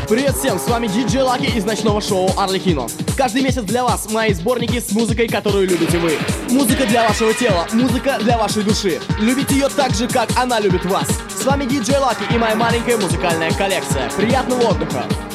Привет всем, с вами DJ Lucky из ночного шоу Арлекино. Каждый месяц для вас мои сборники с музыкой, которую любите вы. Музыка для вашего тела, музыка для вашей души. Любите ее так же, как она любит вас. С вами DJ Lucky и моя маленькая музыкальная коллекция. Приятного отдыха!